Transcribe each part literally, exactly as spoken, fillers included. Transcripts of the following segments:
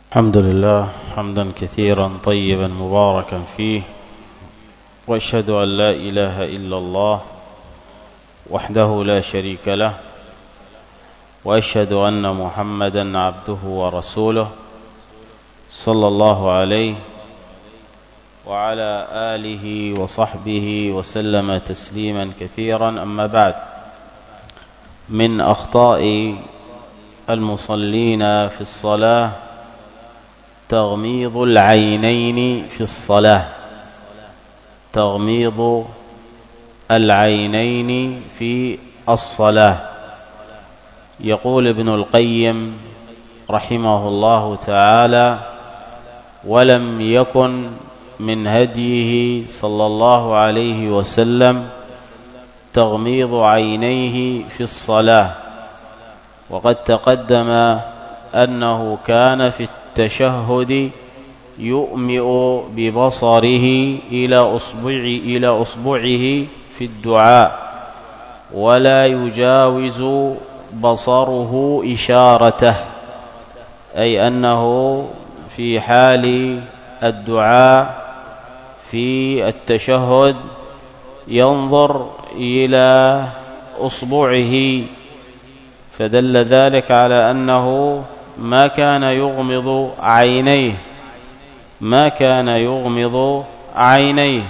الحمد لله حمدا كثيرا طيبا مباركا فيه، وأشهد أن لا إله إلا الله وحده لا شريك له، وأشهد أن محمدا عبده ورسوله صلى الله عليه وعلى آله وصحبه وسلم تسليما كثيرا. أما بعد، من أخطاء المصلين في الصلاة تغميض العينين في الصلاة تغميض العينين في الصلاة. يقول ابن القيم رحمه الله تعالى: ولم يكن من هديه صلى الله عليه وسلم تغميض عينيه في الصلاة، وقد تقدم أنه كان في التشهد يؤمئ ببصره إلى أصبع إلى أصبعه في الدعاء، ولا يجاوز بصره إشارته، أي أنه في حال الدعاء في التشهد ينظر إلى أصبعه، فدل ذلك على أنه ما كان يغمض عينيه ما كان يغمض عينيه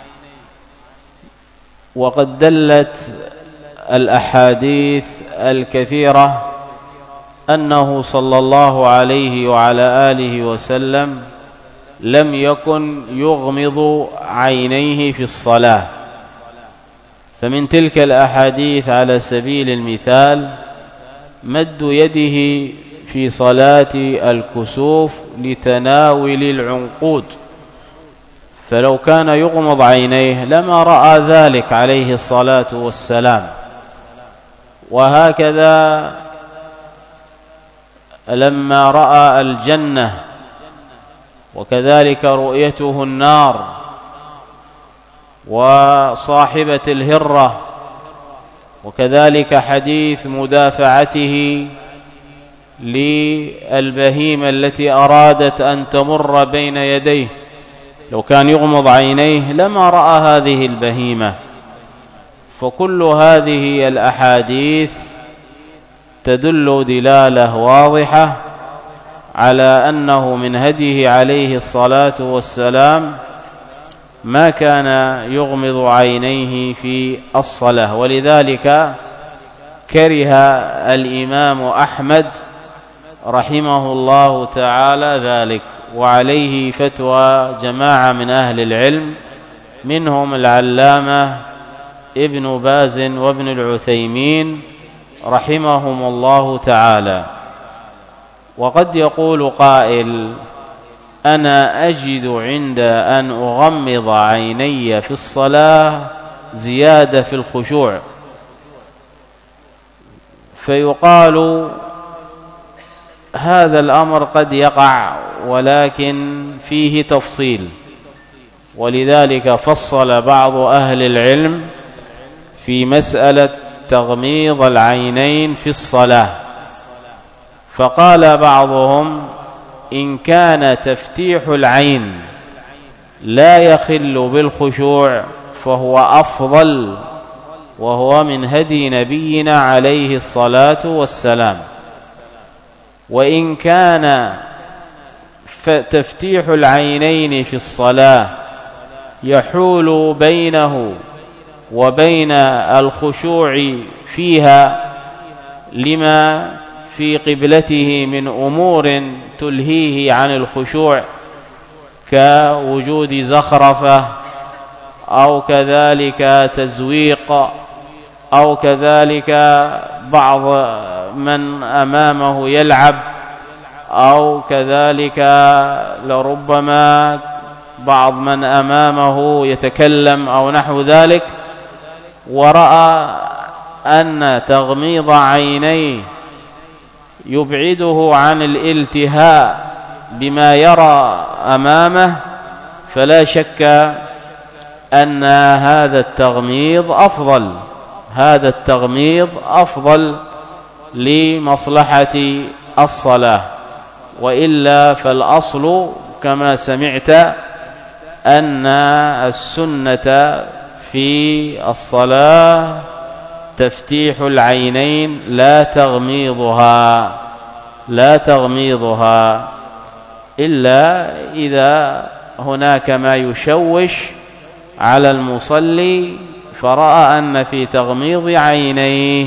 وقد دلت الأحاديث الكثيرة أنه صلى الله عليه وعلى آله وسلم لم يكن يغمض عينيه في الصلاة. فمن تلك الأحاديث على سبيل المثال مد يده في صلاة الكسوف لتناول العنقود، فلو كان يغمض عينيه لما رأى ذلك عليه الصلاة والسلام. وهكذا لما رأى الجنة، وكذلك رؤيته النار وصاحبة الهرة، وكذلك حديث مدافعته للبهيمة التي أرادت أن تمر بين يديه، لو كان يغمض عينيه لما رأى هذه البهيمة. فكل هذه الأحاديث تدل دلالة واضحة على أنه من هديه عليه الصلاة والسلام ما كان يغمض عينيه في الصلاة. ولذلك كره الإمام أحمد رحمه الله تعالى ذلك، وعليه فتوى جماعة من أهل العلم، منهم العلامة ابن باز وابن العثيمين رحمهم الله تعالى. وقد يقول قائل: أنا أجد عند أن أغمض عيني في الصلاة زيادة في الخشوع، فيقال هذا الأمر قد يقع ولكن فيه تفصيل، ولذلك فصل بعض أهل العلم في مسألة تغميض العينين في الصلاة، فقال بعضهم: إن كان تفتيح العين لا يخل بالخشوع فهو أفضل، وهو من هدي نبينا عليه الصلاة والسلام. وإن كان تفتيح العينين في الصلاة يحول بينه وبين الخشوع فيها لما في قبلته من أمور تلهيه عن الخشوع كوجود زخرفة، أو كذلك تزويق، أو كذلك بعض من أمامه يلعب، أو كذلك لربما بعض من أمامه يتكلم أو نحو ذلك، ورأى أن تغميض عينيه يبعده عن الالتهاء بما يرى أمامه، فلا شك أن هذا التغميض أفضل هذا التغميض أفضل لمصلحة الصلاة. وإلا فالأصل كما سمعت أن السنة في الصلاة تفتيح العينين لا تغميضها لا تغميضها إلا إذا هناك ما يشوش على المصلي فرأى أن في تغميض عينيه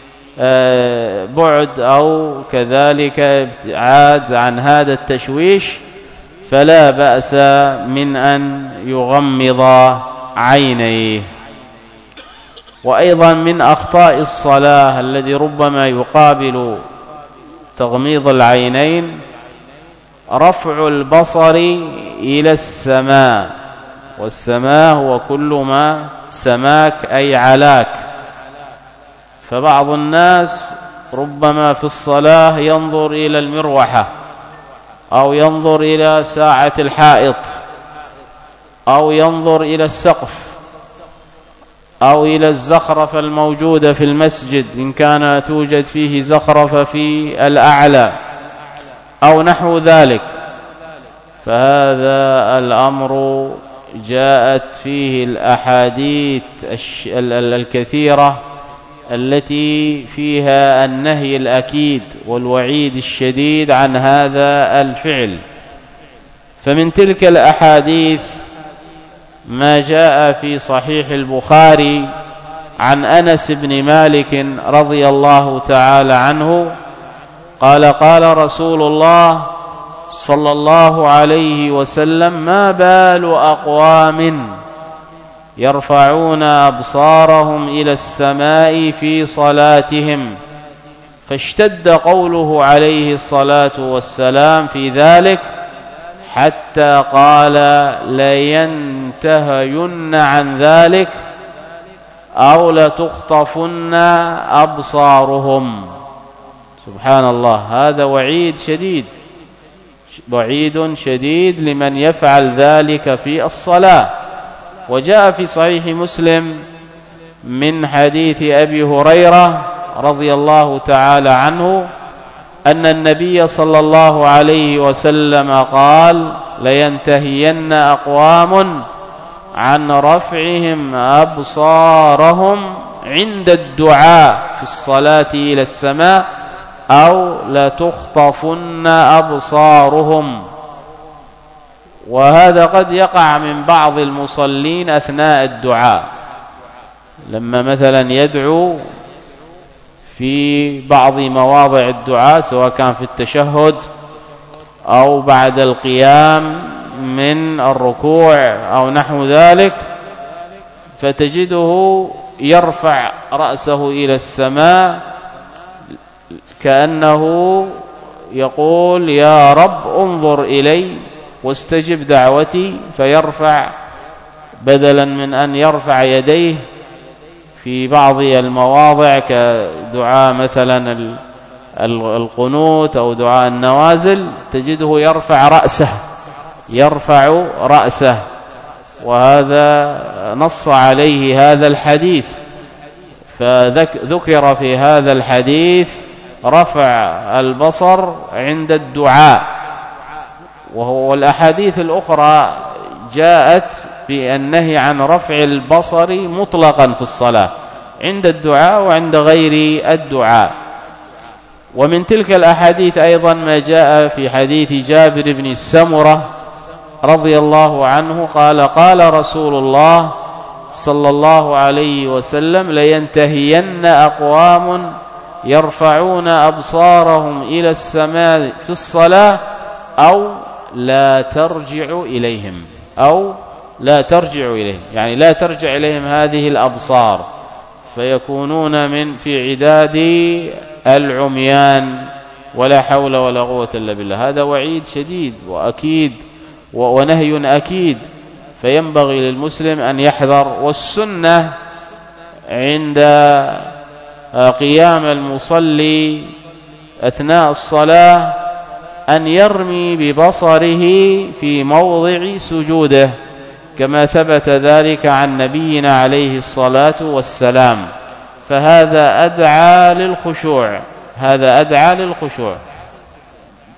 بعد أو كذلك ابتعاد عن هذا التشويش فلا بأس من أن يغمض عينيه. وأيضا من أخطاء الصلاة الذي ربما يقابل تغميض العينين رفع البصر إلى السماء، والسماء هو كل ما سماك أي علاك. فبعض الناس ربما في الصلاة ينظر إلى المروحة أو ينظر إلى ساعة الحائط أو ينظر إلى السقف أو إلى الزخرفة الموجودة في المسجد إن كان توجد فيه زخرفة في الأعلى أو نحو ذلك. فهذا الأمر جاءت فيه الأحاديث الكثيرة التي فيها النهي الأكيد والوعيد الشديد عن هذا الفعل. فمن تلك الأحاديث ما جاء في صحيح البخاري عن أنس بن مالك رضي الله تعالى عنه قال قال رسول الله صلى الله عليه وسلم ما بال أقوام يرفعون أبصارهم إلى السماء في صلاتهم، فاشتد قوله عليه الصلاة والسلام في ذلك حتى قال لينتهين عن ذلك أو لتخطفن أبصارهم. سبحان الله، هذا وعيد شديد وعيد شديد لمن يفعل ذلك في الصلاة. وجاء في صحيح مسلم من حديث أبي هريرة رضي الله تعالى عنه أن النبي صلى الله عليه وسلم قال لينتهين أقوام عن رفعهم أبصارهم عند الدعاء في الصلاة إلى السماء أو لتخطفن أبصارهم. وهذا قد يقع من بعض المصلين أثناء الدعاء، لما مثلا يدعو في بعض مواضع الدعاء سواء كان في التشهد أو بعد القيام من الركوع أو نحو ذلك، فتجده يرفع رأسه إلى السماء كأنه يقول يا رب انظر إلي واستجب دعوتي، فيرفع بدلا من أن يرفع يديه في بعض المواضع كدعاء مثلا القنوت أو دعاء النوازل تجده يرفع رأسه يرفع رأسه وهذا نص عليه هذا الحديث. فذكر في هذا الحديث رفع البصر عند الدعاء، وهو الأحاديث الأخرى جاءت بالنهي عن رفع البصر مطلقا في الصلاة عند الدعاء وعند غير الدعاء. ومن تلك الأحاديث أيضا ما جاء في حديث جابر بن السمرة رضي الله عنه قال قال رسول الله صلى الله عليه وسلم لينتهين أقوام يرفعون أبصارهم إلى السماء في الصلاة أو لا ترجع إليهم أو لا ترجع إليهم، يعني لا ترجع إليهم هذه الأبصار فيكونون من في عداد العميان ولا حول ولا قوة إلا بالله. هذا وعيد شديد وأكيد ونهي أكيد، فينبغي للمسلم أن يحذر. والسنة عند قيام المصلي أثناء الصلاة أن يرمي ببصره في موضع سجوده كما ثبت ذلك عن نبينا عليه الصلاة والسلام، فهذا أدعى للخشوع هذا أدعى للخشوع.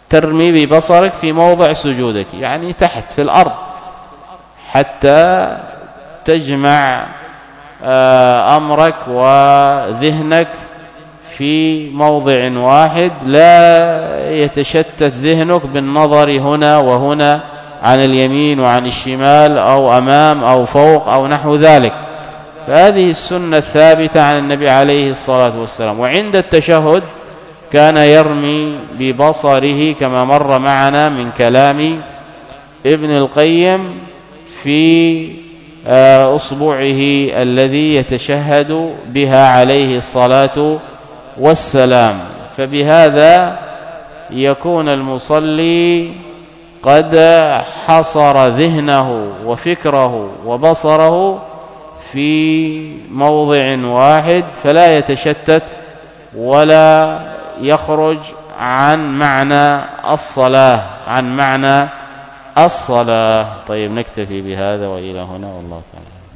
ترمي ببصرك في موضع سجودك، يعني تحت في الأرض، حتى تجمع أمرك وذهنك في موضع واحد، لا يتشتت ذهنك بالنظر هنا وهنا عن اليمين وعن الشمال أو أمام أو فوق أو نحو ذلك. فهذه السنة الثابتة عن النبي عليه الصلاة والسلام. وعند التشهد كان يرمي ببصره كما مر معنا من كلام ابن القيم في أصبعه الذي يتشهد بها عليه الصلاة والسلام. فبهذا يكون المصلي قد حصر ذهنه وفكره وبصره في موضع واحد، فلا يتشتت ولا يخرج عن معنى الصلاة عن معنى الصلاة. طيب، نكتفي بهذا وإلى هنا، والله تعالى.